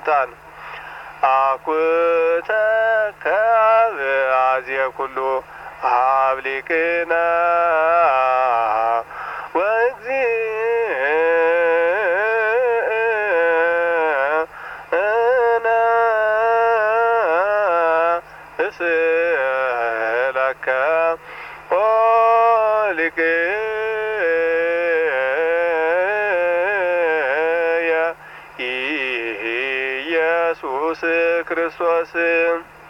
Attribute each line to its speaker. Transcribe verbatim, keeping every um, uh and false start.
Speaker 1: ስልጣን አኩተከ በአዝየ ኩሉ ሀብሊቅነ ወእግዚእነ እስእለከ ኦ ሊቅየ ኢየሱስ ክርስቶስ